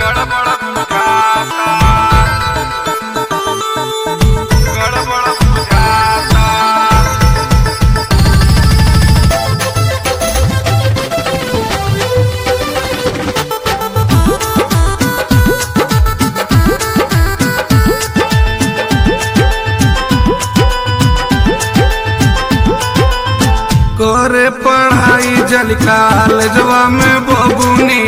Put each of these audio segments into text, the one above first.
गड़बड़ बुझाता, गड़बड़ बुझाता। करे पढ़ाई जल कॉलेजवा में बबुनी,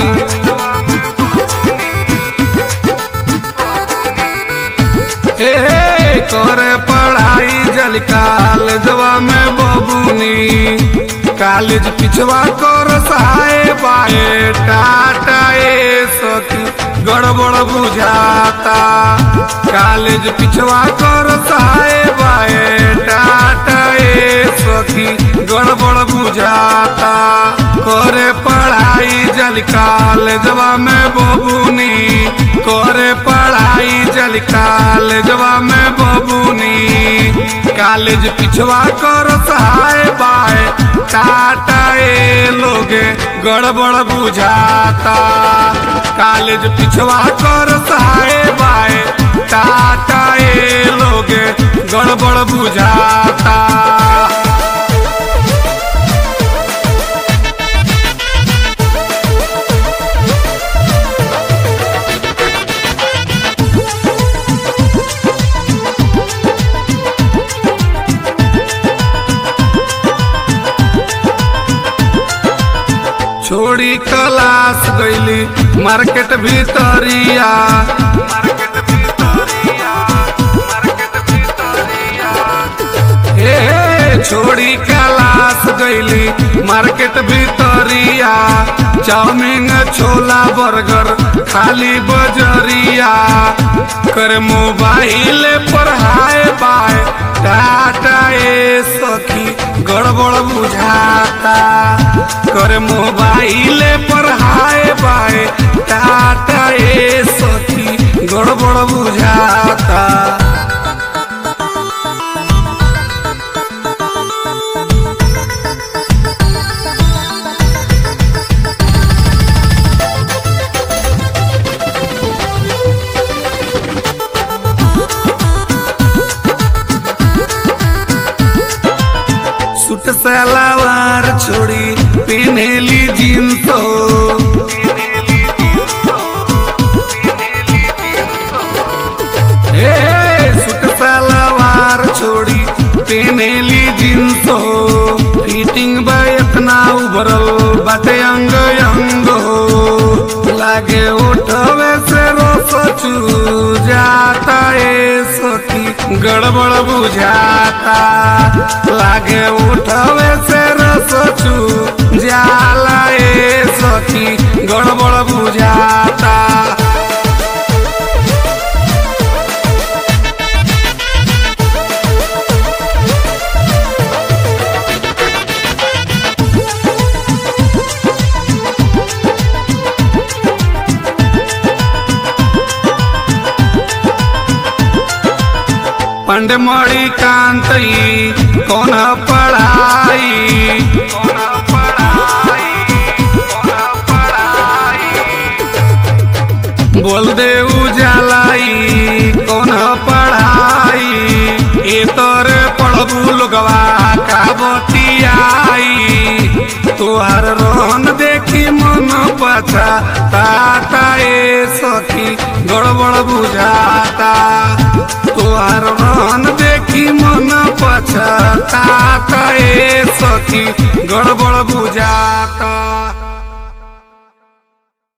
करे पढ़ाई जल कॉलेजवा में बबुनी। कॉलेज पिछवा कर साए बाए टाटा ए सखी गड़बड़ बुझाता। कॉलेज पिछवा कर साए बाए टाटा ए सखी गड़बड़ बुझाता। करे पढ़ाई जल कॉलेजवा में बबुनी, करे पढ़ाई जल कॉलेजवा में बबुनी। कॉलेज पिछवा कर सहाय बाय टाटा ए लोगे गड़बड़ बुझाता। कॉलेज पिछवा कर सहाय बाय टाटा ए लोगे गड़बड़ बुझाता। छोड़ी क्लास गईली मार्केट भीतरिया, मार्केट भीतरिया, मार्केट भीतरिया। छोड़ी क्लास गईली मार्केट भीतरिया। चाउमीन छोला बर्गर खाली बजरिया। कर मोबाइल पर हाय बाय टाटा ए सखी गड़बड़ बुझाता। कर मोबाइल पर हाय बाय टाटा ए सखी गड़बड़ बुझाता। सूट सलवार छोड़ी पहनेली जींस, सूट सलवार छोड़ी पहनेली जींस। फिटिंग बा इतना उभरल बाटे अंग अंग हो। लागे उठवे से रोस चू जाता ए सखी गड़बड़ बुझाता। लागे उठवे से रस चू जाला ए सखी गड़बड़ बुझाता। पंड मणि कांतई कौन पढ़ाई, कौन पढ़ाई, कौन पढ़ाई। बोल दे उजालाई कौन पढ़ाई। ए तोरे पढ़बू लोगवा का बतियाई। तुहार रोहन देखी मन पछा टाटा ए सखी गड़बड़ बुझाता। तुहार रोहन देखी मन पछा टाटा ए सखी गड़बड़ बुझाता।